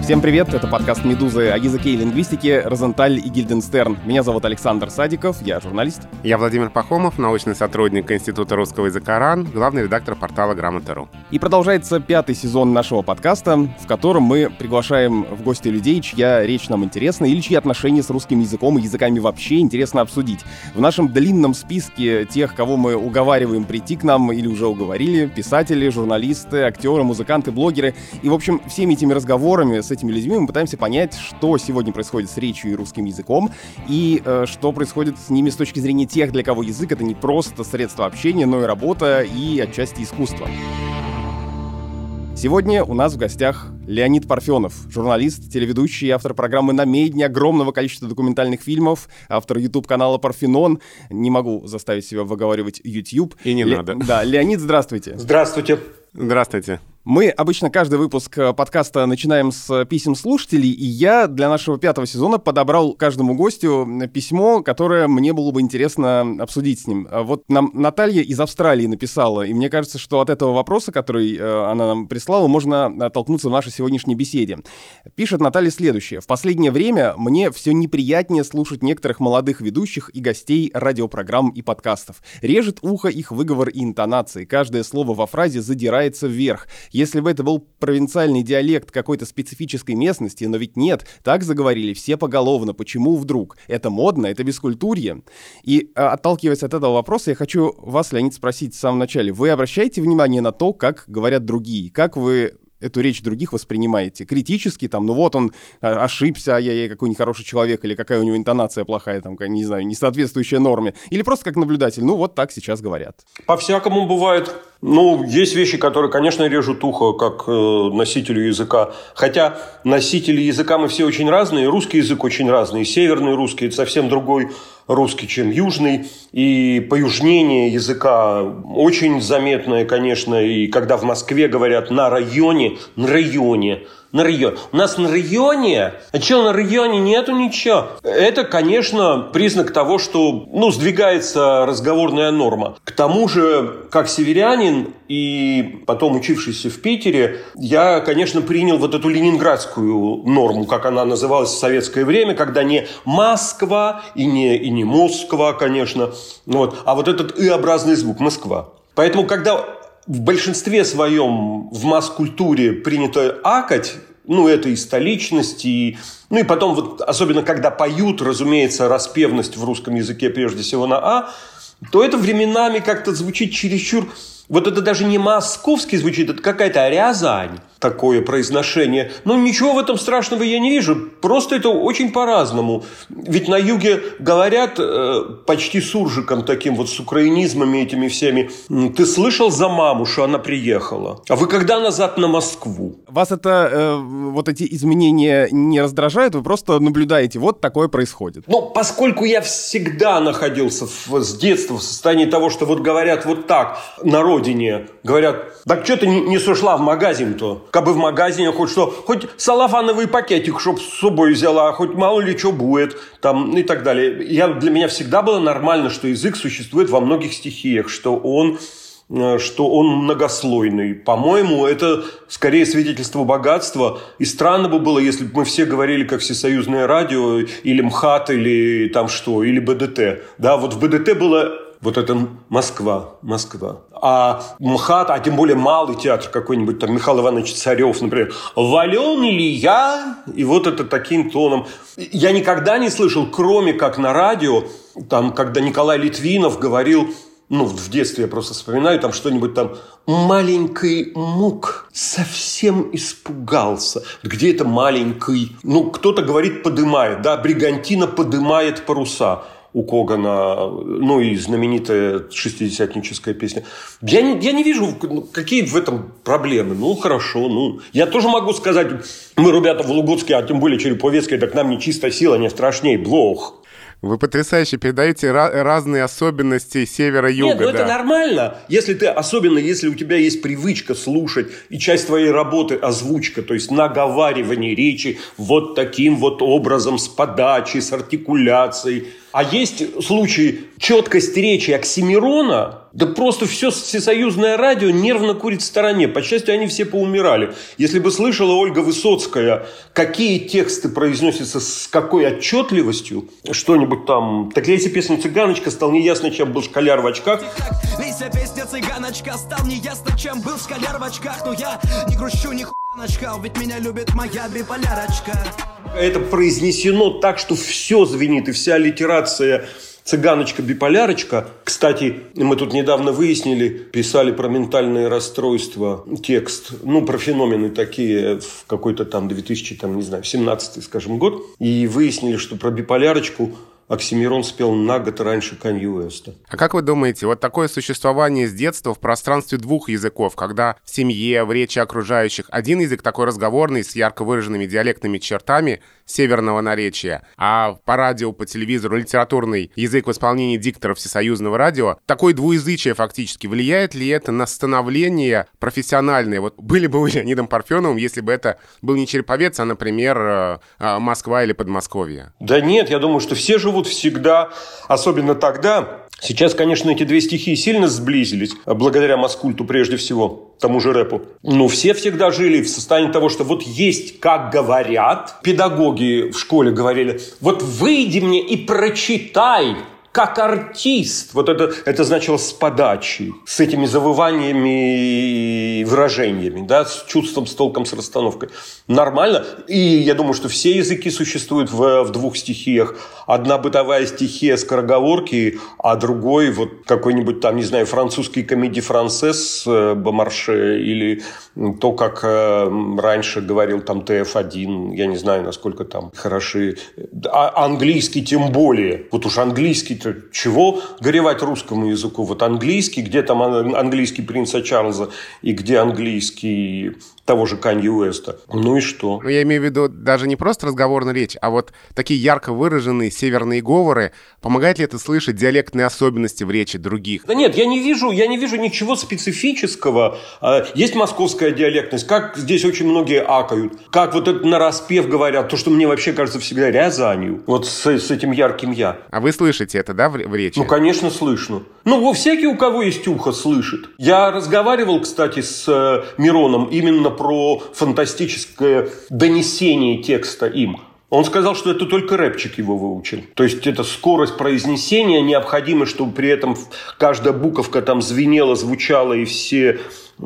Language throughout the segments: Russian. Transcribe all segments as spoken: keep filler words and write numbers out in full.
Всем привет, это подкаст «Медузы» о языке и лингвистике «Розенталь и Гильденстерн». Меня зовут Александр Садиков, я журналист. Я Владимир Пахомов, научный сотрудник Института русского языка РАН, главный редактор портала Грамота точка ру. И продолжается пятый сезон нашего подкаста, в котором мы приглашаем в гости людей, чья речь нам интересна или чьи отношения с русским языком и языками вообще интересно обсудить. В нашем длинном списке тех, кого мы уговариваем прийти к нам или уже уговорили, писатели, журналисты, актеры, музыканты, блогеры. И, в общем, всеми этими разговорами с этими людьми мы пытаемся понять, что сегодня происходит с речью и русским языком, и э, что происходит с ними с точки зрения тех, для кого язык — это не просто средство общения, но и работа, и отчасти искусство. Сегодня у нас в гостях Леонид Парфенов, журналист, телеведущий, автор программы «На медне», огромного количества документальных фильмов, автор YouTube-канала «Парфенон». Не могу заставить себя выговаривать YouTube. И не Ле- надо. Да, Леонид, здравствуйте. Здравствуйте. Здравствуйте. Мы обычно каждый выпуск подкаста начинаем с писем слушателей, и я для нашего пятого сезона подобрал каждому гостю письмо, которое мне было бы интересно обсудить с ним. Вот нам Наталья из Австралии написала, и мне кажется, что от этого вопроса, который э, она нам прислала, можно оттолкнуться в нашей сегодняшней беседе. Пишет Наталья следующее. «В последнее время мне все неприятнее слушать некоторых молодых ведущих и гостей радиопрограмм и подкастов. Режет ухо их выговор и интонации. Каждое слово во фразе задирается вверх. Если бы это был провинциальный диалект какой-то специфической местности, но ведь нет, так заговорили все поголовно. Почему вдруг? Это модно, это бескультурье». И, отталкиваясь от этого вопроса, я хочу вас, Леонид, спросить в самом начале. Вы обращаете внимание на то, как говорят другие? Как вы эту речь других воспринимаете? Критически, там, ну вот он ошибся, ай-яй-яй, какой нехороший человек, или какая у него интонация плохая, там, не знаю, не соответствующая норме, или просто как наблюдатель, ну вот так сейчас говорят. По-всякому бывает. Ну, есть вещи, которые, конечно, режут ухо, как э, носителю языка. Хотя носители языка мы все очень разные, русский язык очень разный. Северный русский – это совсем другой русский, чем южный. И поюжнение языка очень заметное, конечно. И когда в Москве говорят «на районе», «на районе», на районе. У нас на районе, а что на районе нету ничего. Это, конечно, признак того, что, ну, сдвигается разговорная норма. К тому же, как северянин и потом учившийся в Питере, я, конечно, принял вот эту ленинградскую норму, как она называлась в советское время, когда не Москва и не, и не Москва, конечно, вот, а вот этот «ы»-образный звук «Москва». Поэтому, когда в большинстве своем в масс-культуре принято акать, ну, это и столичность, и... Ну, и потом, вот, особенно когда поют, разумеется, распевность в русском языке прежде всего на «а», то это временами как-то звучит чересчур... Вот это даже не московский звучит, это какая-то Рязань, такое произношение. Но ничего в этом страшного я не вижу. Просто это очень по-разному. Ведь на юге говорят э, почти суржиком таким, вот с украинизмами этими всеми. Ты слышал за маму, что она приехала? А вы когда назад на Москву? Вас это, э, вот эти изменения не раздражают? Вы просто наблюдаете, вот такое происходит? Ну, поскольку я всегда находился в, с детства в состоянии того, что вот говорят вот так народ, родине. Говорят, так что ты не, не сошла в магазин-то? Как бы в магазине хоть что, хоть салафановый пакетик, чтоб с собой взяла, хоть мало ли что будет, там, и так далее. Я, для меня всегда было нормально, что язык существует во многих стихиях, что он, что он многослойный. По-моему, это скорее свидетельство богатства. И странно бы было, если бы мы все говорили, как Всесоюзное радио, или МХАТ, или там что, или БДТ. Да, вот в БДТ было... Вот это Москва, Москва. А МХАТ, а тем более малый театр какой-нибудь, там Михаил Иванович Царев, например, «Вален ли я?» И вот это таким тоном. Я никогда не слышал, кроме как на радио, там, когда Николай Литвинов говорил, ну, в детстве я просто вспоминаю, там что-нибудь там «маленький мук совсем испугался». Где это маленький? Ну, кто-то говорит «подымает», да, «бригантина подымает паруса». У Когана, ну и знаменитая шестидесятническая песня. Я не, я не вижу, какие в этом проблемы. Ну, хорошо. Ну, я тоже могу сказать, мы, ребята, в Лугутске, а тем более Череповецкой, так нам не чистая сила, не страшней, блох. Вы потрясающе передаете ra- разные особенности севера-юга. Нет, ну да. это нормально. Если ты, особенно если у тебя есть привычка слушать, и часть твоей работы озвучка, то есть наговаривание речи вот таким вот образом, с подачей, с артикуляцией. А есть случаи четкость речи Оксимирона, да просто все всесоюзное радио нервно курит в стороне. По счастью, они все поумирали. Если бы слышала Ольга Высоцкая, какие тексты произносятся с какой отчетливостью, что-нибудь там... Так если песня «Цыганочка» стал неясно, чем был школяр в очках. Лися, песня «Цыганочка» стал неясно, чем был школяр в очках. Но я не грущу, ни хуя начкал, ведь меня любит моя биполярочка. Это произнесено так, что все звенит, и вся аллитерация «Цыганочка-биполярочка». Кстати, мы тут недавно выяснили, писали про ментальные расстройства текст, ну, про феномены такие в какой-то там две тысячи, там, не знаю, семнадцатый, скажем, год. И выяснили, что про биполярочку Оксимирон спел на год раньше Канье Уэста. А как вы думаете, вот такое существование с детства в пространстве двух языков, когда в семье, в речи окружающих один язык такой разговорный, с ярко выраженными диалектными чертами северного наречия, а по радио, по телевизору литературный язык в исполнении дикторов всесоюзного радио, такое двуязычие фактически, влияет ли это на становление профессиональное? Вот были бы вы Леонидом Парфеновым, если бы это был не Череповец, а, например, Москва или Подмосковье? Да нет, я думаю, что все живут всегда, особенно тогда. Сейчас, конечно, эти две стихии сильно сблизились, благодаря Маскульту прежде всего, тому же рэпу. Но все всегда жили в состоянии того, что вот есть, как говорят. Педагоги в школе говорили, вот выйди мне и прочитай, как артист. Вот это, это значило с подачей, с этими завываниями и выражениями, да, с чувством, с толком, с расстановкой. Нормально. И я думаю, что все языки существуют в, в двух стихиях. Одна бытовая стихия, скороговорки, а другой вот какой-нибудь там, не знаю, французский комедий францез Бомарше или то, как раньше говорил там Тэ Эф один. Я не знаю, насколько там хороши. А английский тем более. Вот уж английский чего горевать русскому языку? Вот английский, где там английский принца Чарльза и где английский того же Канье Уэста. Ну и что? Ну, я имею в виду даже не просто разговорная речь, а вот такие ярко выраженные северные говоры. Помогает ли это слышать диалектные особенности в речи других? Да нет, я не вижу, я не вижу ничего специфического. Есть московская диалектность, как здесь очень многие акают, как вот это нараспев говорят, то, что мне вообще кажется всегда Рязанью, вот с, с этим ярким «я». А вы слышите это, да, в, в речи? Ну, конечно, слышно. Ну, всякий, у кого есть ухо, слышит. Я разговаривал, кстати, с э, Мироном именно про фантастическое донесение текста им. Он сказал, что это только рэпчик его выучил. То есть, это скорость произнесения необходима, чтобы при этом каждая буковка там звенела, звучала, и все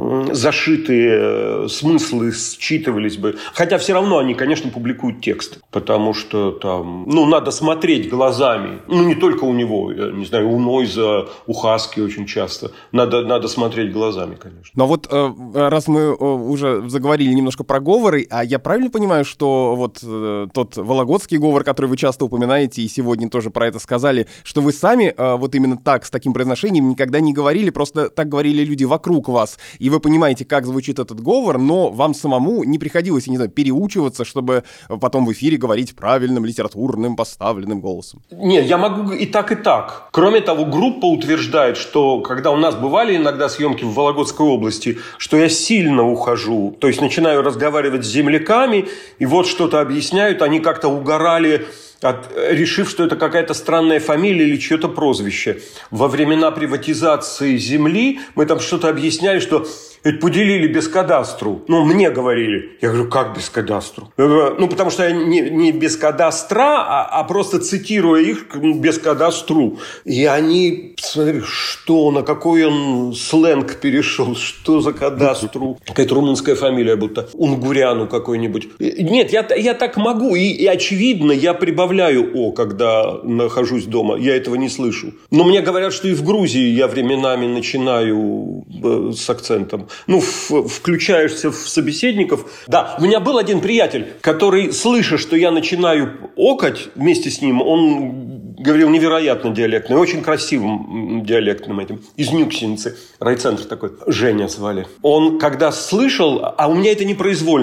зашитые смыслы считывались бы. Хотя все равно они, конечно, публикуют текст. Потому что там, ну, надо смотреть глазами. Ну, не только у него, я не знаю, у Нойза, у Хаски очень часто. Надо, надо смотреть глазами, конечно. Но вот раз мы уже заговорили немножко про говоры, а я правильно понимаю, что вот тот вологодский говор, который вы часто упоминаете, и сегодня тоже про это сказали, что вы сами вот именно так, с таким произношением никогда не говорили, просто так говорили люди вокруг вас. И вы понимаете, как звучит этот говор, но вам самому не приходилось, я не знаю, переучиваться, чтобы потом в эфире говорить правильным, литературным, поставленным голосом. Нет, я могу и так, и так. Кроме того, группа утверждает, что когда у нас бывали иногда съемки в Вологодской области, что я сильно ухожу. То есть начинаю разговаривать с земляками, и вот что-то объясняют, они как-то угорали, От, решив, что это какая-то странная фамилия или чье-то прозвище. Во времена приватизации земли мы там что-то объясняли, что это поделили без кадастру. Ну, мне говорили. Я говорю, как без кадастру? Ну, потому что я не, не без кадастра, а, а просто цитируя их без кадастру. И они, смотри, что, на какой он сленг перешел, что за кадастру? Какая-то румынская фамилия будто. Унгуряну какой-нибудь. Нет, я, я так могу. И, и очевидно, я прибавляю «о», когда нахожусь дома. Я этого не слышу. Но мне говорят, что и в Грузии я временами начинаю с акцентом. Ну, в, включаешься в собеседников. Да, у меня был один приятель, который, слыша, что я начинаю окать вместе с ним, он говорил невероятно диалектно, очень красивым диалектным этим, из Нюксеницы, райцентр такой, Женя звали. Он, когда слышал, а у меня это непроизвольно,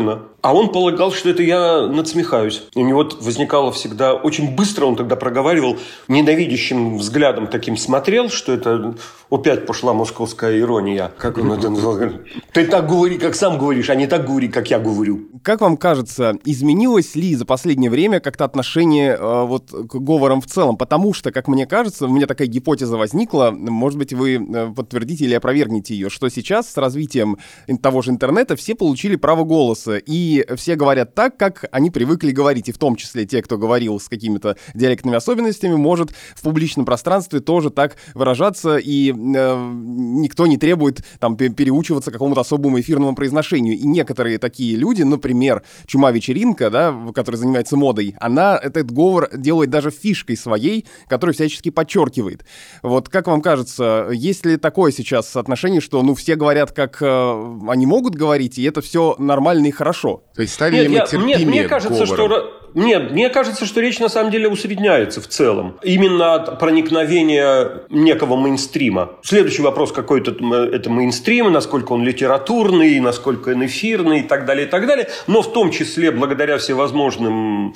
А он полагал, что это я надсмехаюсь. У него возникало всегда... Очень быстро он тогда проговаривал, ненавидящим взглядом таким смотрел, что это опять пошла московская ирония. Как он это назвал? Ты так говори, как сам говоришь, а не так говори, как я говорю. Как вам кажется, изменилось ли за последнее время как-то отношение э, вот, к говорам в целом? Потому что, как мне кажется, у меня такая гипотеза возникла, может быть, вы подтвердите или опровергнете ее, что сейчас с развитием того же интернета все получили право голоса, и все говорят так, как они привыкли говорить, и в том числе те, кто говорил с какими-то диалектными особенностями, может в публичном пространстве тоже так выражаться, и э, никто не требует там переучиваться какому-то особому эфирному произношению. И некоторые такие люди, например, Чума-вечеринка, да, которая занимается модой, она этот говор делает даже фишкой своей, которую всячески подчеркивает. Вот как вам кажется, есть ли такое сейчас отношение, что ну все говорят, как э, они могут говорить, и это все нормально и хорошо? То есть стали ли мы терпимее мне, мне кажется, что Нет, мне кажется, что речь на самом деле усредняется в целом. Именно от проникновения некого мейнстрима. Следующий вопрос какой-то это мейнстрим, насколько он литературный, насколько он эфирный и так далее, и так далее. Но в том числе благодаря всевозможным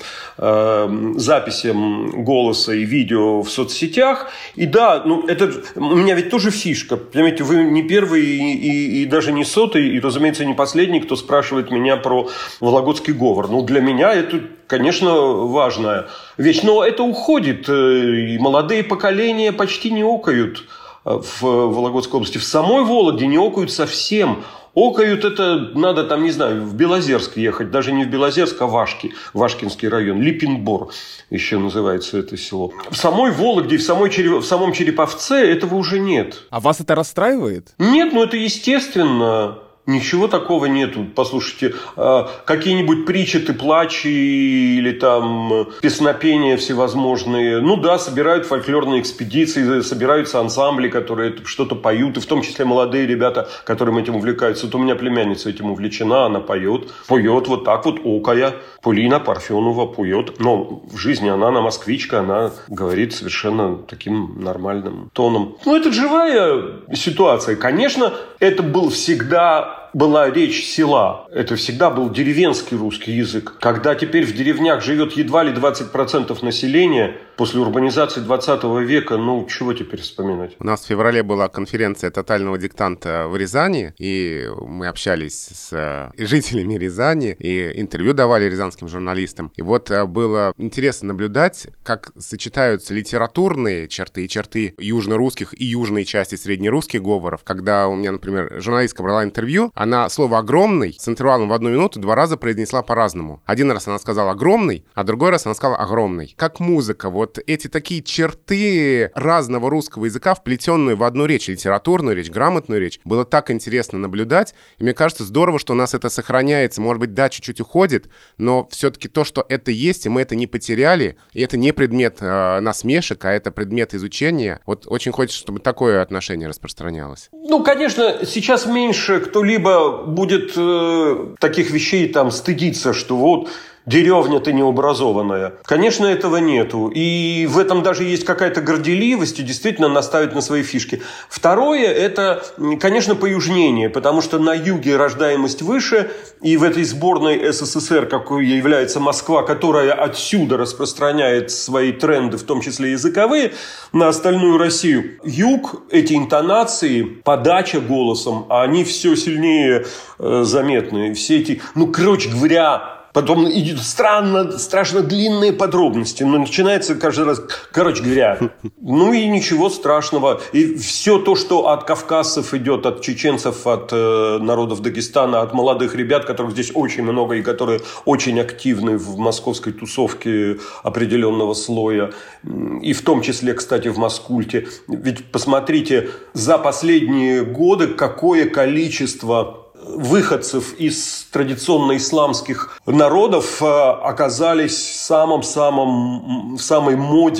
э, записям голоса и видео в соцсетях. И да, ну это у меня ведь тоже фишка. Понимаете, вы не первый и, и, и даже не сотый, и, разумеется, не последний, кто спрашивает меня про вологодский говор. Ну, для меня это... Конечно, важная вещь, но это уходит, и молодые поколения почти не окают в Вологодской области. В самой Вологде не окают совсем. Окают это надо, там, не знаю, в Белозерск ехать, даже не в Белозерск, а в Вашки, Вашкинский район, Липинбор еще называется это село. В самой Вологде, в, самой Череп... в самом Череповце этого уже нет. А вас это расстраивает? Нет, ну это естественно. Ничего такого нету. Послушайте, какие-нибудь причеты, плачи или там песнопения всевозможные. Ну да, собирают фольклорные экспедиции, собираются ансамбли, которые что-то поют, и в том числе молодые ребята, которым этим увлекаются. Вот у меня племянница этим увлечена, она поет. Поет вот так вот, окая. Полина Парфенова поет. Но в жизни она, она москвичка, она говорит совершенно таким нормальным тоном. Ну, это живая ситуация. Конечно, это был всегда... была речь села. Это всегда был деревенский русский язык. Когда теперь в деревнях живет едва ли двадцать процентов населения, после урбанизации двадцатого века, ну, чего теперь вспоминать? У нас в феврале была конференция тотального диктанта в Рязани, и мы общались с жителями Рязани, и интервью давали рязанским журналистам. И вот было интересно наблюдать, как сочетаются литературные черты и черты южно-русских и южной части среднерусских говоров. Когда у меня, например, журналистка брала интервью, она слово «огромный» с интервалом в одну минуту два раза произнесла по-разному. Один раз она сказала «огромный», а другой раз она сказала «огромный». Как музыка, вот эти такие черты разного русского языка, вплетенные в одну речь, литературную речь, грамотную речь, было так интересно наблюдать. И мне кажется, здорово, что у нас это сохраняется. Может быть, да, чуть-чуть уходит, но все-таки то, что это есть, и мы это не потеряли, и это не предмет э, насмешек, а это предмет изучения. Вот очень хочется, чтобы такое отношение распространялось. Ну, конечно, сейчас меньше кто-либо будет э, таких вещей там стыдиться, что вот деревня-то необразованная. Конечно, этого нету. И в этом даже есть какая-то горделивость и действительно наставить на свои фишки. Второе, это, конечно, поюжнение, потому что на юге рождаемость выше, и в этой сборной СССР, какой является Москва, которая отсюда распространяет свои тренды, в том числе языковые, на остальную Россию. Юг, эти интонации, подача голосом, они все сильнее э, заметны. Все эти, ну, короче говоря... Потом идут странно, страшно длинные подробности. Но начинается каждый раз, короче говоря, ну и ничего страшного. И все то, что от кавказцев идет, от чеченцев, от э, народов Дагестана, от молодых ребят, которых здесь очень много и которые очень активны в московской тусовке определенного слоя. И в том числе, кстати, в Маскульте. Ведь посмотрите, за последние годы какое количество... выходцев из традиционно исламских народов оказались в самом-самом, в самой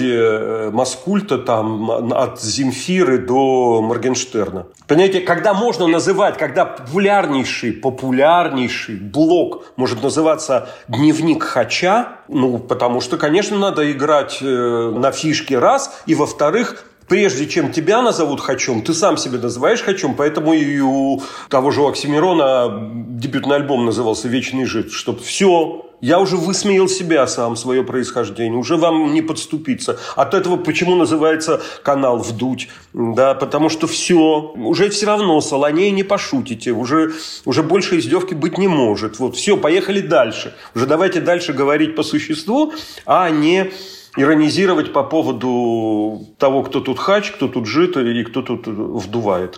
моде Маскульта, там, от Земфиры до Моргенштерна. Понимаете, когда можно называть, когда популярнейший, популярнейший блог может называться «Дневник Хача», ну, потому что, конечно, надо играть на фишки раз, и, во-вторых, прежде чем тебя назовут хачом, ты сам себя называешь хачом, поэтому и у того же Оксимирона дебютный альбом назывался «Вечный жид», чтобы все... Я уже высмеял себя сам, свое происхождение. Уже вам не подступиться. От этого почему называется канал «Вдуть»? Да, потому что все. Уже все равно солоней не пошутите. Уже, уже больше издевки быть не может. Вот, все, поехали дальше. Уже давайте дальше говорить по существу, а не иронизировать по поводу того, кто тут хач, кто тут жид и кто тут вдувает.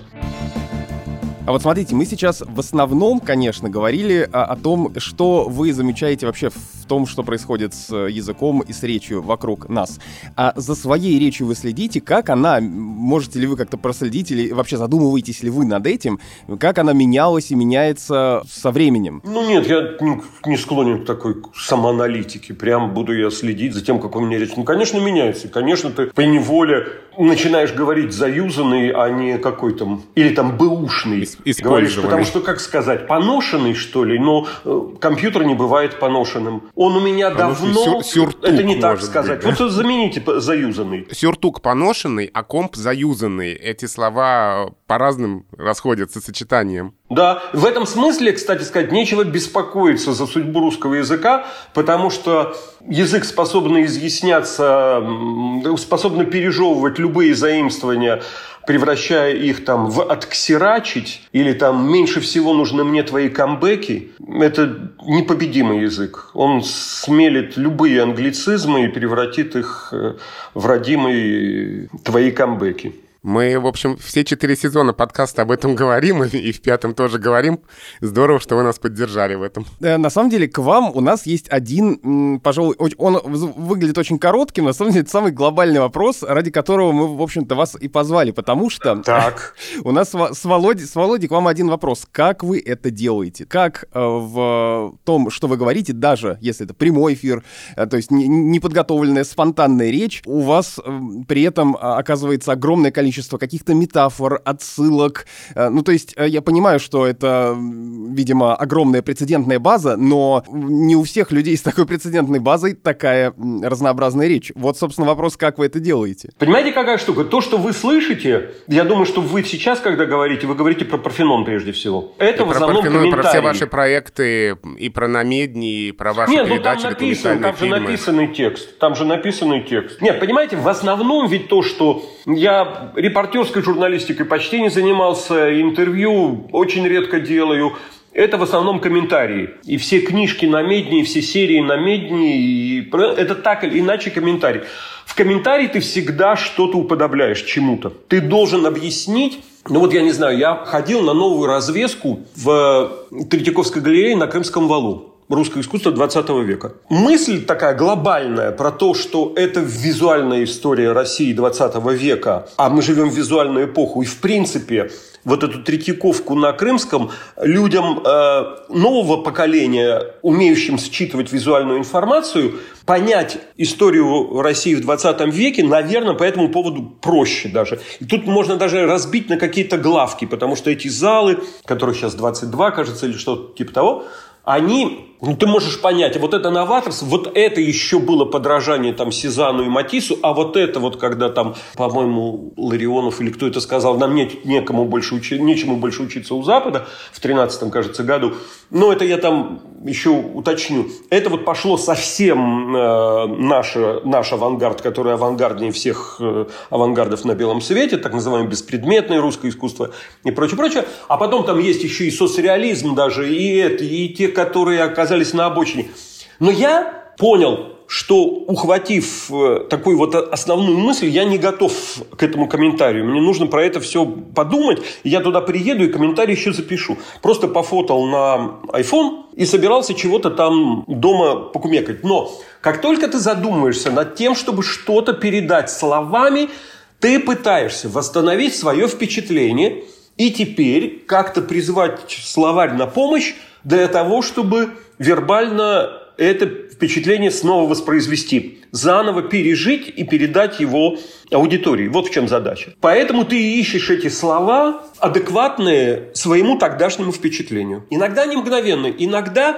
А вот смотрите, мы сейчас в основном, конечно, говорили о, о том, что вы замечаете вообще в том, что происходит с языком и с речью вокруг нас. А за своей речью вы следите, как она, можете ли вы как-то проследить, или вообще задумываетесь ли вы над этим, как она менялась и меняется со временем? Ну нет, я не склонен к такой самоаналитике. Прям буду я следить за тем, как у меня речь. Ну, конечно, меняется. Конечно, ты поневоле начинаешь говорить заюзанный, а не какой-то, или там бэушный. Говоришь, потому что, как сказать, поношенный, что ли? Но э, компьютер не бывает поношенным. Он у меня поношенный давно... Сюр- сюртук, это не так сказать. Быть, да? Вот замените заюзанный. Сюртук поношенный, а комп заюзанный. Эти слова по-разному расходятся с сочетанием. Да, в этом смысле, кстати сказать, нечего беспокоиться за судьбу русского языка, потому что язык способен изъясняться, способен пережевывать любые заимствования, превращая их там в отксерачить, или там меньше всего нужны мне твои камбэки. Это непобедимый язык. Он смелит любые англицизмы и превратит их в родимые твои камбэки. Мы, в общем, все четыре сезона подкаста об этом говорим, и в пятом тоже говорим. Здорово, что вы нас поддержали в этом. На самом деле, к вам у нас есть один, пожалуй, он выглядит очень коротким, на самом деле, это самый глобальный вопрос, ради которого мы, в общем-то, вас и позвали, потому что так. у нас с Володей, с Володей к вам один вопрос. Как вы это делаете? Как в том, что вы говорите, даже если это прямой эфир, то есть неподготовленная, спонтанная речь, у вас при этом оказывается огромное количество каких-то метафор, отсылок. Ну, то есть я понимаю, что это, видимо, огромная прецедентная база, но не у всех людей с такой прецедентной базой такая разнообразная речь. Вот, собственно, вопрос, как вы это делаете? Понимаете, какая штука? То, что вы слышите, я думаю, что вы сейчас, когда говорите, вы говорите про Парфенон прежде всего. Это и в основном комментарии. Про все ваши проекты, и про намедни, и про ваши Нет, передачи, ну, там написан, там фильмы. же написанный текст. Там же написанный текст. Нет, понимаете, в основном ведь то, что я репортерской журналистикой почти не занимался, интервью очень редко делаю. Это в основном комментарии. И все книжки на медне, и все серии на медне. И... Это так или иначе комментарий. В комментарии ты всегда что-то уподобляешь чему-то. Ты должен объяснить. Ну вот я не знаю, я ходил на новую развеску в Третьяковской галерее на Крымском валу. Русское искусство двадцатого века. Мысль такая глобальная про то, что это визуальная история России двадцатого века, а мы живем в визуальную эпоху, и в принципе вот эту Третьяковку на Крымском людям э, нового поколения, умеющим считывать визуальную информацию, понять историю России в двадцатом веке, наверное, по этому поводу проще даже. И тут можно даже разбить на какие-то главки, потому что эти залы, которых сейчас двадцать два, кажется, или что-то типа того, они, ну, ты можешь понять, вот это новаторство, вот это еще было подражание там Сезанну и Матиссу, а вот это вот, когда там, по-моему, Ларионов или кто это сказал, нам нет, некому больше учи, нечему больше учиться у Запада в тринадцатом, кажется, году, но это я там еще уточню. Это вот пошло совсем э, наш, наш авангард, который авангарднее всех э, авангардов на белом свете, так называемое беспредметное русское искусство и прочее, прочее. А потом там есть еще и соцреализм даже, и это, и те, которые оказались на обочине. Но я понял, что, ухватив такую вот основную мысль, я не готов к этому комментарию. Мне нужно про это все подумать. Я туда приеду и комментарий еще запишу. Просто пофотал на iPhone и собирался чего-то там дома покумекать. Но как только ты задумаешься над тем, чтобы что-то передать словами, ты пытаешься восстановить свое впечатление и теперь как-то призвать словарь на помощь для того, чтобы вербально это впечатление снова воспроизвести, заново пережить и передать его аудитории. Вот в чем задача. Поэтому ты ищешь эти слова, адекватные своему тогдашнему впечатлению. Иногда не мгновенно, иногда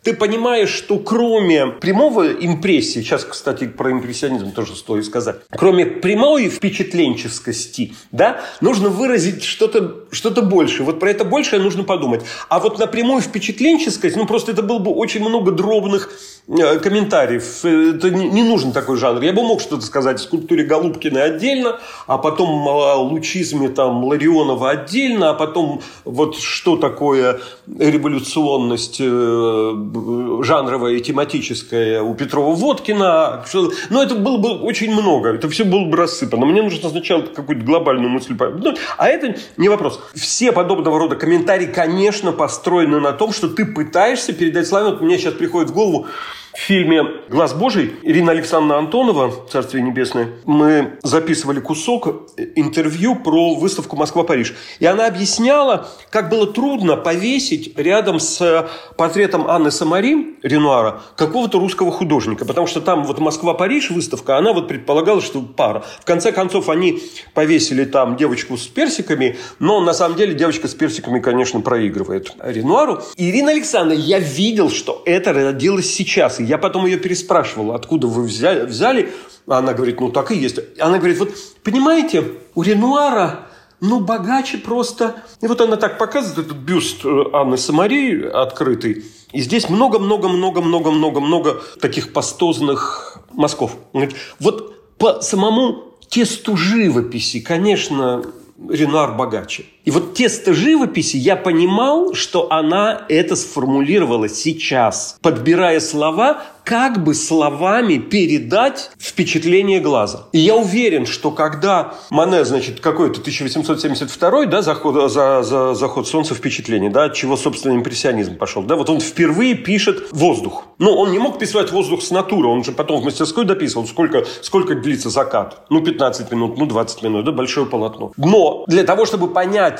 ты понимаешь, что кроме прямого импрессии, сейчас, кстати, про импрессионизм тоже стоит сказать, кроме прямой впечатленческости, да, нужно выразить что-то, что-то большее. Вот про это большее нужно подумать. А вот на прямую впечатленческость, ну, просто это было бы очень много дробных э, комментариев. Это не, не нужен такой жанр. Я бы мог что-то сказать о скульптуре Голубкина отдельно, а потом о лучизме там Ларионова отдельно, а потом вот что такое революционность э, жанровая и тематическая у Петрова-Водкина. Но это было бы очень много. Это все было бы рассыпано. Мне нужно сначала какую-то глобальную мысль. А это не вопрос. Все подобного рода комментарии, конечно, построены на том, что ты пытаешься передать славе. Вот мне сейчас приходит в голову в фильме «Глаз Божий» Ирина Александровна Антонова, Царствие Небесное, мы записывали кусок интервью про выставку «Москва-Париж». И она объясняла, как было трудно повесить рядом с портретом Анны Самари, Ренуара, какого-то русского художника. Потому что там вот «Москва-Париж» выставка, она вот предполагала, что пара. В конце концов, они повесили там девочку с персиками, но на самом деле девочка с персиками, конечно, проигрывает Ренуару. И Ирина Александровна, я видел, что это родилось сейчас. Я потом ее переспрашивал, откуда вы взяли, взяли. Она говорит, ну так и есть. Она говорит, вот понимаете, у Ренуара, ну богаче просто. И вот она так показывает этот бюст Анны Самари открытый. И здесь много-много-много-много-много-много таких пастозных мазков. Вот по самому тесту живописи, конечно, Ренуар богаче. И вот тесто живописи, я понимал, что она это сформулировала сейчас, подбирая слова, как бы словами передать впечатление глаза. И я уверен, что когда Мане, значит, какой-то тысяча восемьсот семьдесят второй, да, заход, за, за, заход солнца впечатление, да, от чего, собственно, импрессионизм пошел, да, вот он впервые пишет воздух. Ну, он не мог писать воздух с натуры, он же потом в мастерской дописывал, сколько, сколько длится закат. Ну, пятнадцать минут, ну, двадцать минут, да, большое полотно. Но для того, чтобы понять,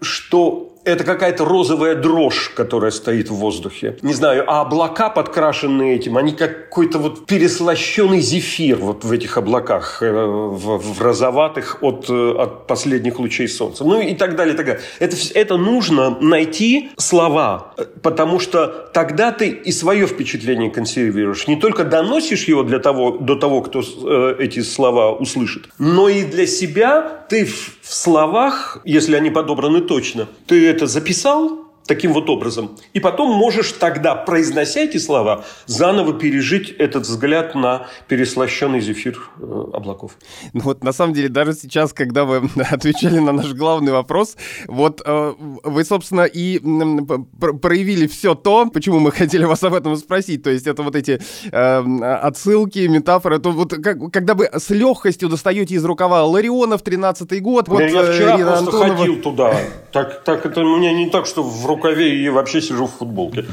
что это какая-то розовая дрожь, которая стоит в воздухе. Не знаю, а облака, подкрашенные этим, они как какой-то вот переслащенный зефир вот в этих облаках, в, в розоватых от, от последних лучей солнца. Ну и так далее, и так далее. Это, это нужно найти слова, потому что тогда ты и свое впечатление консервируешь. Не только доносишь его для того, до того, кто э, эти слова услышит, но и для себя ты в, в словах, если они подобраны точно, ты это записал таким вот образом. И потом можешь тогда, произнося эти слова, заново пережить этот взгляд на переслащенный зефир э, облаков. Ну вот на самом деле даже сейчас, когда вы отвечали на наш главный вопрос, вот э, вы, собственно, и э, проявили все то, почему мы хотели вас об этом спросить. То есть это вот эти э, отсылки, метафоры. То вот как, когда вы с легкостью достаете из рукава Ларионов, тринадцатый год. Вот, я вчера Ирина просто Антонова... ходил туда. Так, так это у меня не так, что в рукаве и вообще сижу в футболке.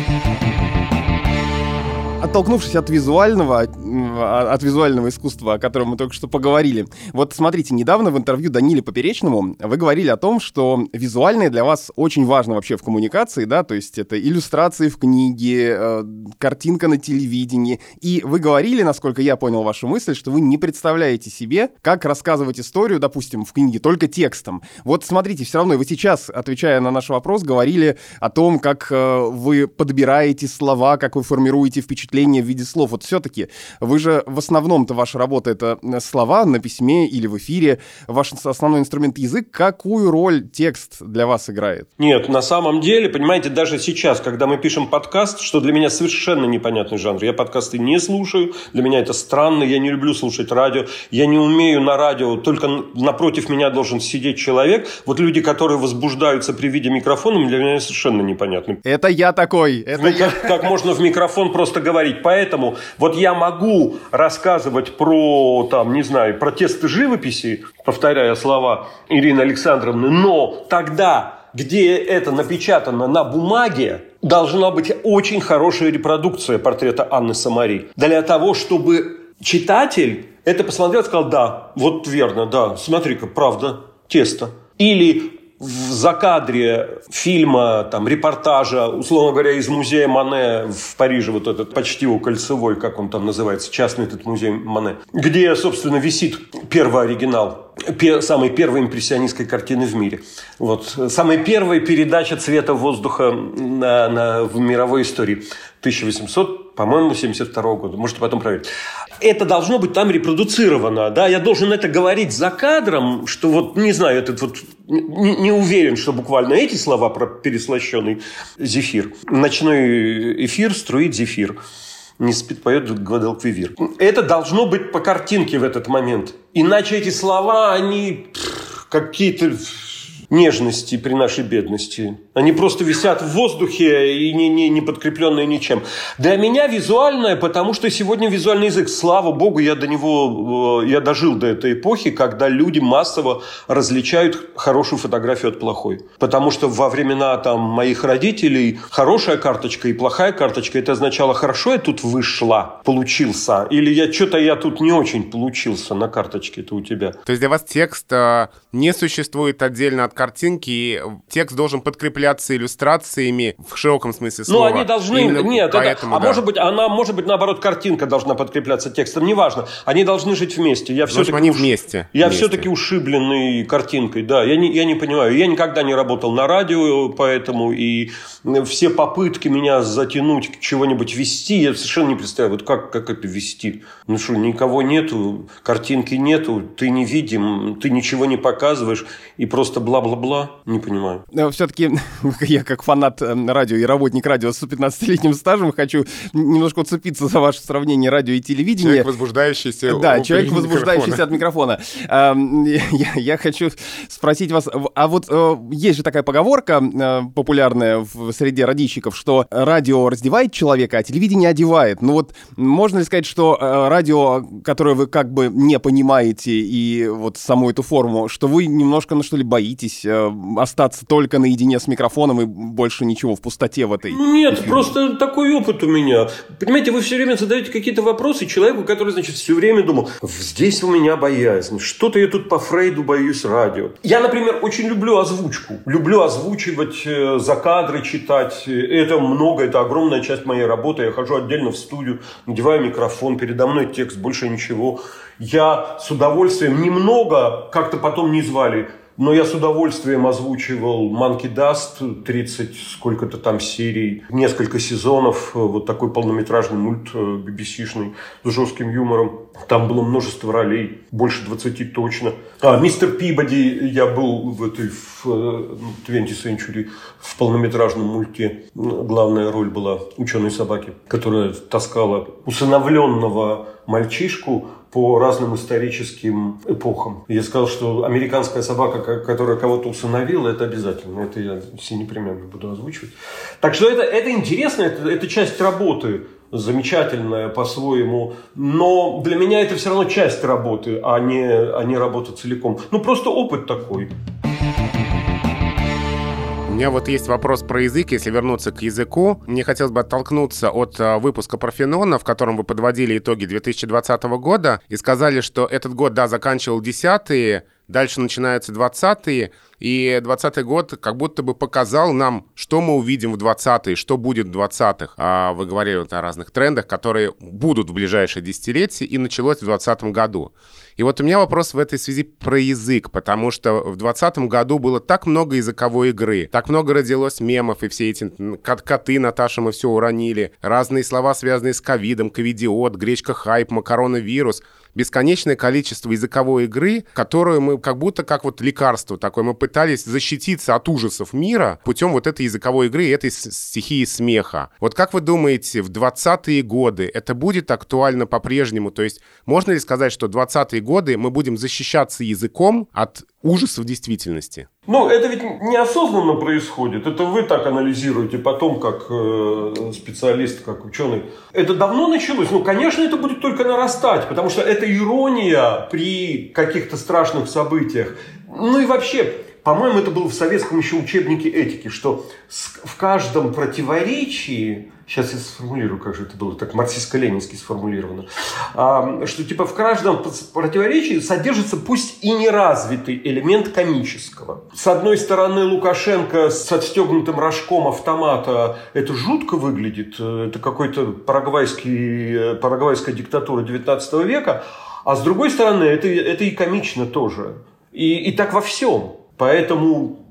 Оттолкнувшись от визуального, от визуального искусства, о котором мы только что поговорили. Вот смотрите, недавно в интервью Даниле Поперечному вы говорили о том, что визуальное для вас очень важно вообще в коммуникации, да, то есть это иллюстрации в книге, э, картинка на телевидении. И вы говорили, насколько я понял вашу мысль, что вы не представляете себе, как рассказывать историю, допустим, в книге только текстом. Вот смотрите, все равно вы сейчас, отвечая на наш вопрос, говорили о том, как э, вы подбираете слова, как вы формируете впечатление в виде слов. Вот все-таки вы же в основном-то ваша работа — это слова на письме или в эфире. Ваш основной инструмент — язык. Какую роль текст для вас играет? Нет, на самом деле, понимаете, даже сейчас, когда мы пишем подкаст, что для меня совершенно непонятный жанр. Я подкасты не слушаю, для меня это странно, я не люблю слушать радио, я не умею на радио, только напротив меня должен сидеть человек. Вот люди, которые возбуждаются при виде микрофона, для меня совершенно непонятны. Это я такой. Это ну, я. Как, как можно в микрофон просто говорить? Поэтому вот я могу рассказывать про, там, не знаю, про тесты живописи, повторяя слова Ирины Александровны, но тогда, где это напечатано на бумаге, должна быть очень хорошая репродукция портрета Анны Самари. Для того, чтобы читатель это посмотрел и сказал, да, вот верно, да, смотри-ка, правда, тесто. Или в закадре фильма, там, репортажа, условно говоря, из музея Мане в Париже, вот этот почти у Кольцевой, как он там называется, частный этот музей Мане, где, собственно, висит первый оригинал самой первой импрессионистской картины в мире. Вот. Самая первая передача цвета воздуха на, на, в мировой истории. тысяча восемьсот, по-моему, семьдесят второго года. Можете потом проверить. Это должно быть там репродуцировано. Да? Я должен это говорить за кадром, что вот, не знаю, этот вот не, не уверен, что буквально эти слова про переслащенный зефир. Ночной эфир струит зефир. Не спит, поет Гвадалквивир. Это должно быть по картинке в этот момент. Иначе эти слова, они пфф, какие-то нежности при нашей бедности. Они просто висят в воздухе и не, не, не подкрепленные ничем. Для меня визуальное, потому что сегодня визуальный язык, слава богу, я до него, я дожил до этой эпохи, когда люди массово различают хорошую фотографию от плохой. Потому что во времена там, моих родителей хорошая карточка и плохая карточка, это означало, хорошо я тут вышла, получился, или я что-то я тут не очень получился на карточке-то у тебя. То есть для вас текст э, не существует отдельно от картинки, текст должен подкрепляться иллюстрациями в широком смысле слова. Ну, они должны... Именно нет, поэтому, это... а да. может быть, она, может быть, наоборот, картинка должна подкрепляться текстом. Неважно. Они должны жить вместе. Я все-таки они уш... вместе. Я вместе. все-таки ушибленный картинкой, да. Я не, я не понимаю. Я никогда не работал на радио, поэтому и все попытки меня затянуть к чего-нибудь вести, я совершенно не представляю, вот как, как это вести. Ну что, никого нету, картинки нету, ты не видим, ты ничего не показываешь, и просто бла-бла-бла. Не понимаю. Все-таки я как фанат радио и работник радио с пятнадцатилетним стажем хочу немножко уцепиться за ваше сравнение радио и телевидения. Человек, возбуждающийся Да, человек, возбуждающийся от микрофона. Я хочу спросить вас, а вот есть же такая поговорка популярная в среде радищиков, что радио раздевает человека, а телевидение одевает. Ну вот можно ли сказать, что радио, которое вы как бы не понимаете, и вот саму эту форму, что вы немножко, ну что ли, боитесь остаться только наедине с микрофоном и больше ничего в пустоте в этой? Нет, эфире. Просто такой опыт у меня. Понимаете, вы все время задаете какие-то вопросы человеку, который, значит, все время думал, здесь у меня боязнь, что-то я тут по Фрейду боюсь радио. Я, например, очень люблю озвучку. Люблю озвучивать, за кадры читать. Это много, это огромная часть моей работы. Я хожу отдельно в студию, надеваю микрофон, передо мной текст, больше ничего. Я с удовольствием, немного, как-то потом не звали, но я с удовольствием озвучивал Monkey Dust, тридцать сколько-то там серий, несколько сезонов, вот такой полнометражный мульт би би си-шный с жестким юмором. Там было множество ролей, больше двадцати точно. А, Мистер Пибоди, я был в этой в twentieth Century в полнометражном мульте. Главная роль была ученой собаки, которая таскала усыновленного мальчишку по разным историческим эпохам. Я сказал, что американская собака, которая кого-то усыновила, это обязательно. Это я все непременно буду озвучивать. Так что это, это интересно, это, это часть работы. Замечательная по-своему. Но для меня это все равно часть работы, а не, а не работа целиком. Ну, просто опыт такой. У меня вот есть вопрос про язык, если вернуться к языку. Мне хотелось бы оттолкнуться от а, выпуска Парфенона, в котором вы подводили итоги две тысячи двадцатого года и сказали, что этот год, да, заканчивал десятые, дальше начинаются двадцатые, и двадцатый год как будто бы показал нам, что мы увидим в двадцатые, что будет в двадцатых. А вы говорили вот о разных трендах, которые будут в ближайшие десятилетия, и началось в двадцатом году. И вот у меня вопрос в этой связи про язык, потому что в двадцатом году было так много языковой игры, так много родилось мемов, и все эти коты, Наташа, мы все уронили, разные слова, связанные с ковидом, ковидиот, гречка-хайп, макароновирус, бесконечное количество языковой игры, которую мы как будто как вот лекарство такое, мы пытались защититься от ужасов мира путем вот этой языковой игры и этой стихии смеха. Вот как вы думаете, в двадцатые годы это будет актуально по-прежнему? То есть можно ли сказать, что в двадцатые годы мы будем защищаться языком от ужасов действительности? Ну, это ведь неосознанно происходит. Это вы так анализируете потом, как э, специалист, как ученый. Это давно началось? Ну, конечно, это будет только нарастать, потому что это ирония при каких-то страшных событиях. Ну и вообще, по-моему, это было в советском еще учебнике этики, что в каждом противоречии, сейчас я сформулирую, как же это было, так марксистско-ленински сформулировано, что типа в каждом противоречии содержится пусть и неразвитый элемент комического. С одной стороны, Лукашенко с отстегнутым рожком автомата, это жутко выглядит, это какой-то парагвайский, парагвайская диктатура девятнадцатого века, а с другой стороны, это, это и комично тоже. И, и так во всем. Поэтому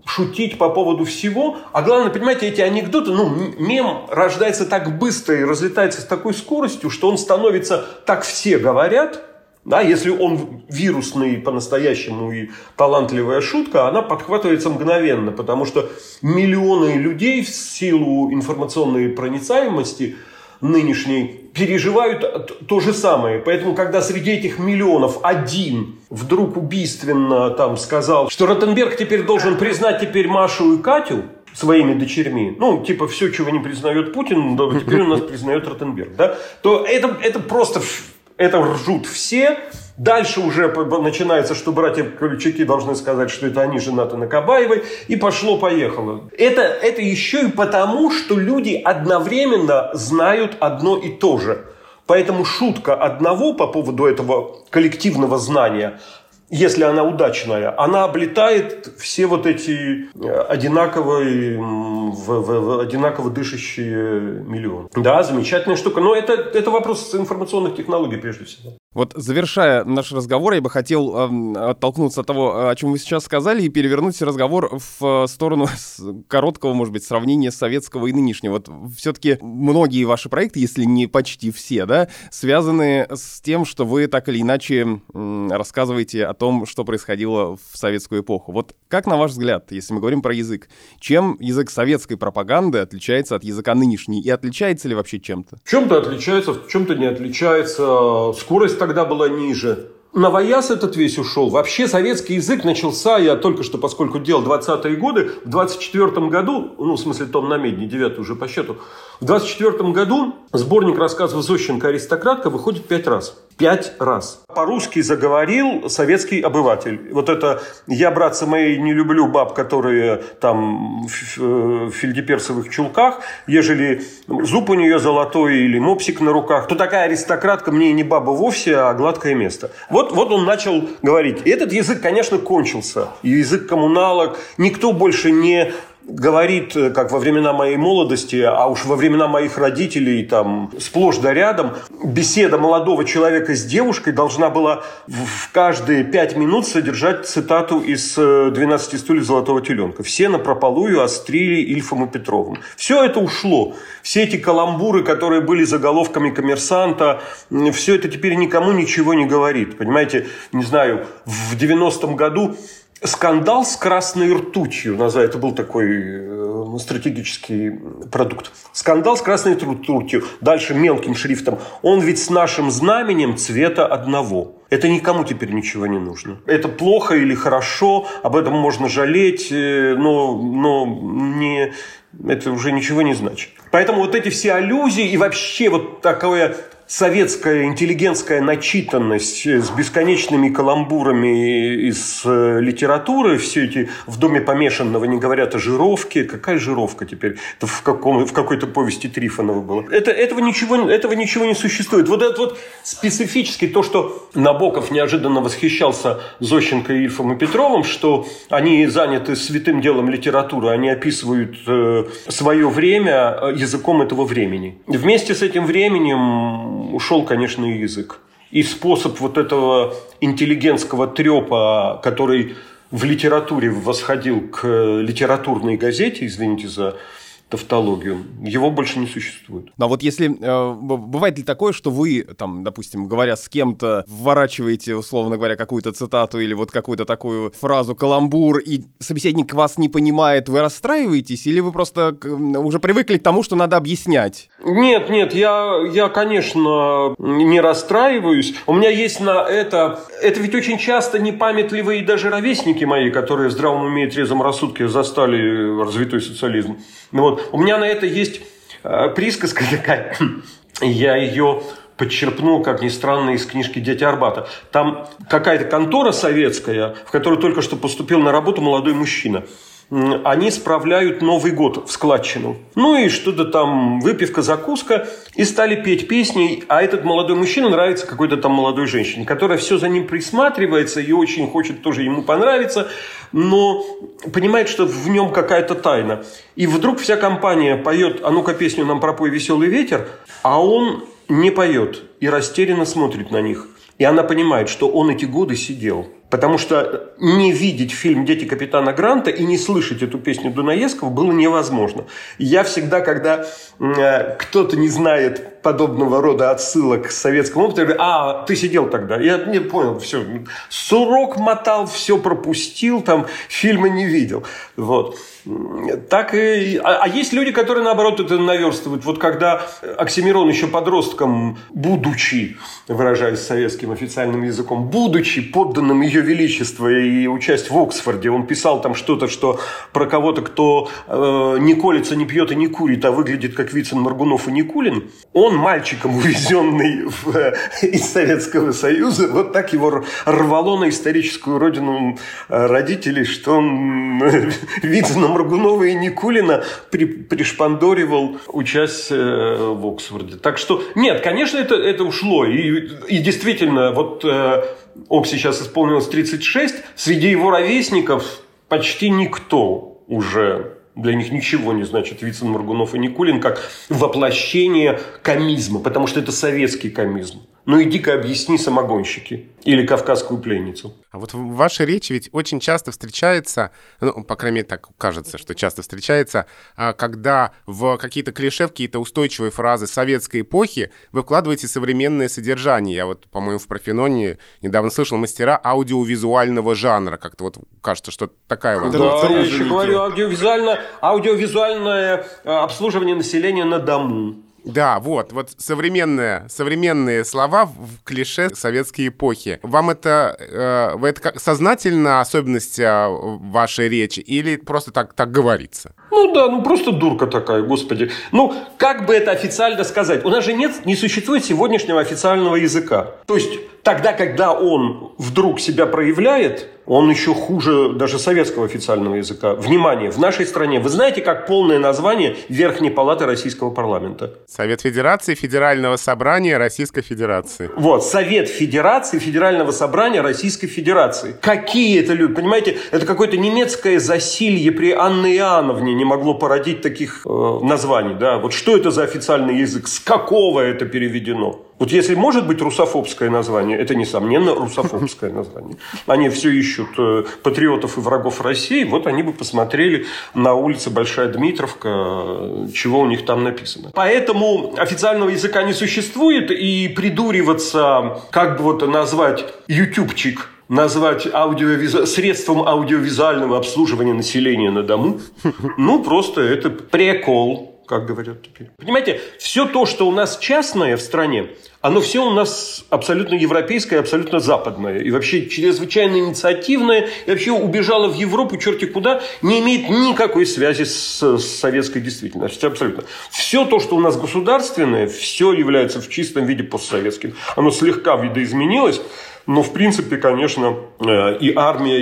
шутить по поводу всего. А главное, понимаете, эти анекдоты, ну, мем рождается так быстро и разлетается с такой скоростью, что он становится «так все говорят». Да, если он вирусный по-настоящему и талантливая шутка, она подхватывается мгновенно, потому что миллионы людей в силу информационной проницаемости нынешней переживают то же самое. Поэтому, когда среди этих миллионов один вдруг убийственно там сказал, что Ротенберг теперь должен признать теперь Машу и Катю своими дочерьми, ну, типа, все, чего не признает Путин, да, теперь у нас признает Ротенберг, да, то это, это просто... Это ржут все. Дальше уже начинается, что братья Ковальчуки должны сказать, что это они женаты на Кабаевой. И пошло-поехало. Это, это еще и потому, что люди одновременно знают одно и то же. Поэтому шутка одного по поводу этого коллективного знания, если она удачная, она облетает все вот эти одинаковые, в, в, одинаково дышащие миллионы. Да, замечательная штука. Но это, это вопрос информационных технологий прежде всего. Вот, завершая наш разговор, я бы хотел э, оттолкнуться от того, о чем вы сейчас сказали, и перевернуть разговор в сторону короткого, может быть, сравнения советского и нынешнего. Вот все-таки многие ваши проекты, если не почти все, да, связаны с тем, что вы так или иначе э, рассказываете о том, что происходило в советскую эпоху. Вот как, на ваш взгляд, если мы говорим про язык, чем язык советской пропаганды отличается от языка нынешней? И отличается ли вообще чем-то? В чем-то отличается, в чем-то не отличается. Скорость тогда была ниже. Новояз этот весь ушел. Вообще советский язык начался, я только что, поскольку делал двадцатые годы, в двадцать четвёртом году, ну, в смысле, том на медне, девятый уже по счету, в двадцать четвёртом году сборник рассказов Зощенко «Аристократка» выходит пять раз. Пять раз. По-русски заговорил советский обыватель. Вот это «я, братцы мои, не люблю баб, которые там в фельдеперсовых чулках, ежели зуб у нее золотой или мопсик на руках, то такая аристократка мне не баба вовсе, а гладкое место». Вот, вот он начал говорить. И этот язык, конечно, кончился. Язык коммуналок. Никто больше не говорит, как во времена моей молодости, а уж во времена моих родителей, там, сплошь да рядом, беседа молодого человека с девушкой должна была в каждые пять минут содержать цитату из «двенадцати стульев золотого теленка». Все напропалую острили Ильфом и Петровым. Все это ушло. Все эти каламбуры, которые были заголовками «Коммерсанта», все это теперь никому ничего не говорит. Понимаете, не знаю, в девяностом году скандал с красной ртутью, это был такой стратегический продукт. Скандал с красной ртутью, дальше мелким шрифтом. Он ведь с нашим знаменем цвета одного. Это никому теперь ничего не нужно. Это плохо или хорошо, об этом можно жалеть, но, но не, это уже ничего не значит. Поэтому вот эти все аллюзии и вообще вот такое... советская интеллигентская начитанность с бесконечными каламбурами из литературы, все эти в доме помешанного не говорят о жировке. Какая жировка теперь? Это в, каком, в какой-то повести Трифонова было. Это, этого, ничего, этого ничего не существует. Вот это вот специфически то, что Набоков неожиданно восхищался Зощенко, Ильфом и Петровым, что они заняты святым делом литературы, они описывают э, свое время языком этого времени. Вместе с этим временем ушел, конечно, и язык. И способ вот этого интеллигентского трепа, который в литературе восходил к литературной газете, извините за тавтологию, его больше не существует. Но вот если... Э, бывает ли такое, что вы, там, допустим, говоря с кем-то, вворачиваете, условно говоря, какую-то цитату или вот какую-то такую фразу, каламбур, и собеседник вас не понимает, вы расстраиваетесь, или вы просто уже привыкли к тому, что надо объяснять? Нет, нет, я, я, конечно, не расстраиваюсь. У меня есть на это... Это ведь очень часто непамятливые даже ровесники мои, которые в здравом уме и трезвом рассудке застали развитой социализм. Вот. У меня на это есть э, присказка такая. Я ее подчерпнул, как ни странно, из книжки «Дети Арбата». Там какая-то контора советская, в которую только что поступил на работу молодой мужчина. Они справляют Новый год в складчину. Ну и что-то там, выпивка, закуска. И стали петь песни. А этот молодой мужчина нравится какой-то там молодой женщине, которая все за ним присматривается и очень хочет тоже ему понравиться, но понимает, что в нем какая-то тайна. И вдруг вся компания поет «А ну-ка песню нам пропой, веселый ветер», а он не поет и растерянно смотрит на них. И она понимает, что он эти годы сидел. Потому что не видеть фильм «Дети капитана Гранта» и не слышать эту песню Дунаевского было невозможно. Я всегда, когда э, кто-то не знает подобного рода отсылок к советскому опыту, я говорю: а, ты сидел тогда. Я не понял, все. Сурок мотал, все пропустил, там фильма не видел. Вот. Так и... а, а есть люди, которые, наоборот, это наверстывают. Вот когда Оксимирон еще подростком, будучи, выражаясь советским официальным языком, будучи подданным Ее Величества и учась в Оксфорде, он писал там что-то, что про кого-то, кто э, не колется, не пьет и не курит, а выглядит как Вицин, Моргунов и Никулин. Он, мальчиком, увезенный в, э, из Советского Союза, вот так его рвало на историческую родину родителей, что он э, Вицина, Моргунова и Никулина при, пришпандоривал, учась э, в Оксфорде. Так что, нет, конечно, это, это ушло. И, и действительно, вот э, Окси сейчас исполнилось тридцать шесть, среди его ровесников почти никто уже... Для них ничего не значит Вицин, Моргунов и Никулин как воплощение комизма, потому что это советский комизм. Ну иди-ка объясни самогонщики или кавказскую пленницу. А вот в вашей речи ведь очень часто встречается, ну, по крайней мере, так кажется, что часто встречается, когда в какие-то клише, в какие-то устойчивые фразы советской эпохи вы вкладываете современное содержание. Я вот, по-моему, в Парфеноне недавно слышал мастера аудиовизуального жанра. Как-то вот кажется, что такая вот... Да, я еще говорю, аудиовизуально, аудиовизуальное обслуживание населения на дому. Да, вот, вот современные, современные слова в клише советской эпохи. Вам это, э, вы это как сознательно особенность э, вашей речи или просто так, так говорится? Ну да, ну просто дурка такая, господи. Ну, как бы это официально сказать? У нас же нет, не существует сегодняшнего официального языка. То есть тогда, когда он вдруг себя проявляет, он еще хуже даже советского официального языка. Внимание, в нашей стране, вы знаете, как полное название Верхней Палаты Российского парламента? Совет Федерации Федерального собрания Российской Федерации. Вот, Совет Федерации Федерального собрания Российской Федерации. Какие это люди, понимаете, это какое-то немецкое засилье при Анне Иоанновне не могло породить таких э, названий, да? Вот что это за официальный язык, с какого это переведено? Вот если может быть русофобское название, это, несомненно, русофобское название. Они все ищут патриотов и врагов России, вот они бы посмотрели на улице Большая Дмитровка, чего у них там написано. Поэтому официального языка не существует, и придуриваться, как бы вот назвать ютубчик, назвать аудиовизу... средством аудиовизуального обслуживания населения на дому, ну, просто это прикол, как говорят теперь. Понимаете, все то, что у нас частное в стране, оно все у нас абсолютно европейское, абсолютно западное. И вообще чрезвычайно инициативное. И вообще убежало в Европу черти куда. Не имеет никакой связи с, с советской действительностью. Абсолютно. Все то, что у нас государственное, все является в чистом виде постсоветским. Оно слегка видоизменилось. Но, в принципе, конечно, и армия,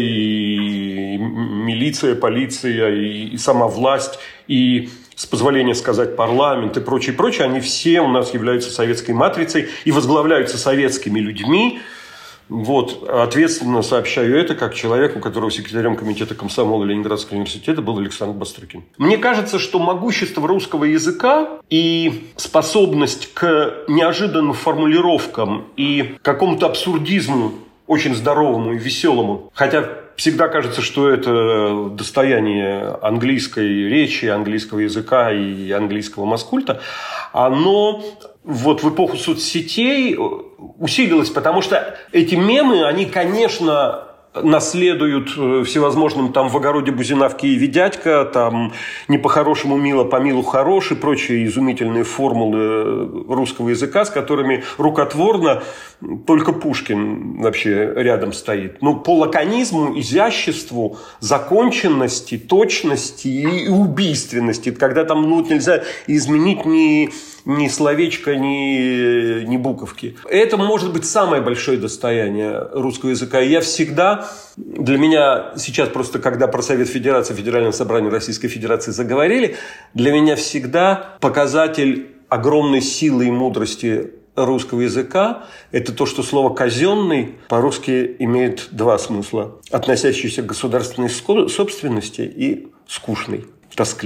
и милиция, полиция, и сама власть, и, с позволения сказать, парламент и прочее, прочее, они все у нас являются советской матрицей и возглавляются советскими людьми. Вот, ответственно сообщаю это как человек, у которого секретарем комитета комсомола Ленинградского университета был Александр Бастрыкин. Мне кажется, что могущество русского языка и способность к неожиданным формулировкам и какому-то абсурдизму очень здоровому и веселому, хотя всегда кажется, что это достояние английской речи, английского языка и английского маскульта, оно вот в эпоху соцсетей усилилось, потому что эти мемы, они, конечно, наследуют всевозможным там в огороде Бузина в Киеве дядька, там не по-хорошему мило, по милу хорош и прочие изумительные формулы русского языка, с которыми рукотворно только Пушкин вообще рядом стоит. Ну, по лаконизму, изяществу, законченности, точности и убийственности, когда там ну, нельзя изменить ни... ни словечко, ни, ни буковки. Это может быть самое большое достояние русского языка. И я всегда, для меня сейчас просто, когда про Совет Федерации, Федеральное собрание Российской Федерации заговорили, для меня всегда показатель огромной силы и мудрости русского языка – это то, что слово «казенный» по-русски имеет два смысла, относящиеся к государственной собственности и скучный, тоскливый.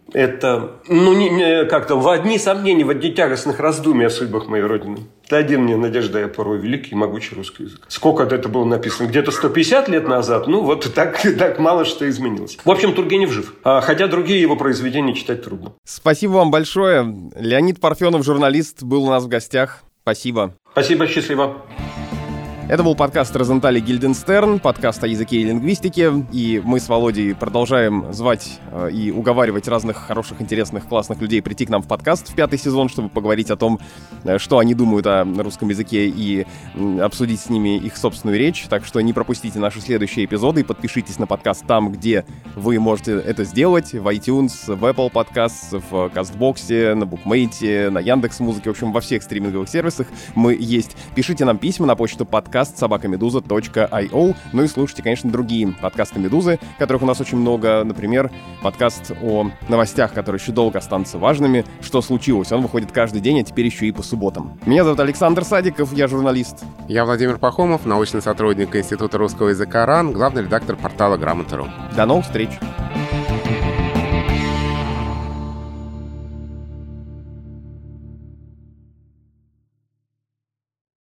Это, ну, не, не, как-то в одни сомнения, в одни тягостных раздумий о судьбах моей Родины. Ты один мне, Надежда, я порой, великий и могучий русский язык. Сколько это было написано? Где-то сто пятьдесят лет назад? Ну, вот так, так мало что изменилось. В общем, Тургенев жив. А, хотя другие его произведения читать трудно. Спасибо вам большое. Леонид Парфенов, журналист, был у нас в гостях. Спасибо. Спасибо, счастливо. Это был подкаст «Розенталь и Гильденстерн», подкаст о языке и лингвистике, и мы с Володей продолжаем звать э, и уговаривать разных хороших, интересных, классных людей прийти к нам в подкаст в пятый сезон, чтобы поговорить о том, э, что они думают о русском языке и э, обсудить с ними их собственную речь. Так что не пропустите наши следующие эпизоды и подпишитесь на подкаст там, где вы можете это сделать, в iTunes, в Apple Podcasts, в Кастбоксе, на Букмейте, на Яндекс.Музыке, в общем, во всех стриминговых сервисах мы есть. Пишите нам письма на почту подкаст собака медуза точка ай о. Ну и слушайте, конечно, другие подкасты «Медузы», которых у нас очень много. Например, подкаст о новостях, которые еще долго останутся важными. «Что случилось?» Он выходит каждый день, а теперь еще и по субботам. Меня зовут Александр Садиков, я журналист. Я Владимир Пахомов, научный сотрудник Института русского языка РАН, главный редактор портала Грамота точка ру. До новых встреч!